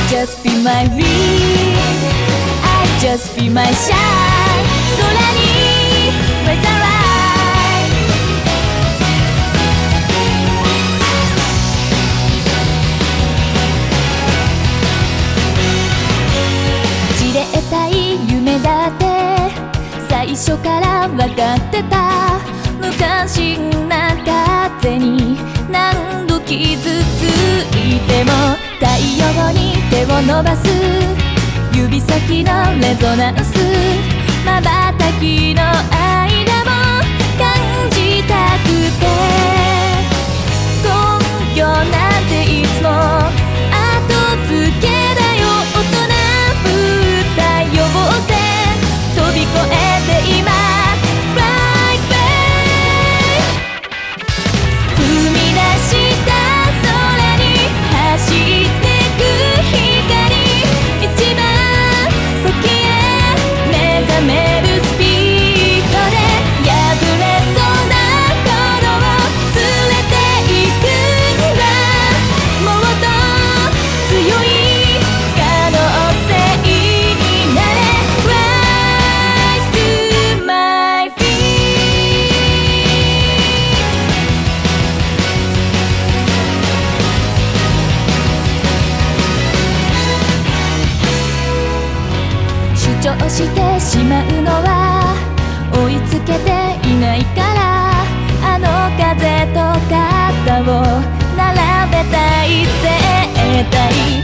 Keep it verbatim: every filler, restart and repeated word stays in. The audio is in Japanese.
just feel my wind, I just feel my shine. 空に Raise the light。 じれったい夢だって最初から分かってた。無関心な風に何度傷ついても太陽に手を伸ばす指先のレゾナンス、瞬きの間も感じたくて、根拠なんていつも後付けだよ。大人ぶった予防線飛び越えて今主張してしまうのは追いつけていないから、あの風と肩を並べたい絶対